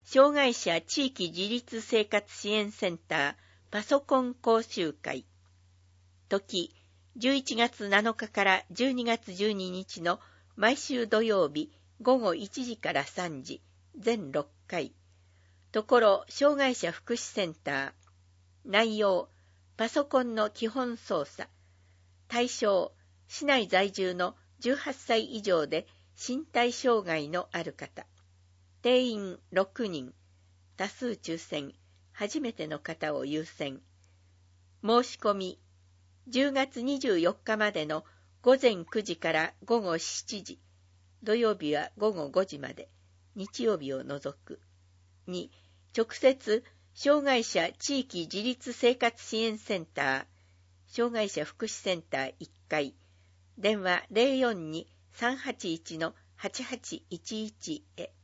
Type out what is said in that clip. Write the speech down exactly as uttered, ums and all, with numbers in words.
障害者地域自立生活支援センターパソコン講習会。時、じゅういちがつなのかからじゅうにがつじゅうににちの毎週土曜日ごごいちじからさんじ、全ろっかい。ところ、障害者福祉センター。内容、パソコンの基本操作。対象、市内在住のじゅうはっさい以上で身体障害のある方。定員ろくにん。多数抽選。初めての方を優先。申し込み、じゅうがつにじゅうよっかまでのごぜんくじからごごしちじ、土曜日はごごごじまで、日曜日を除く。に、直接、障害者地域自立生活支援センター、障害者福祉センターいっかい、電話 ゼロよんに さんはちいち はちはちいちいち へ。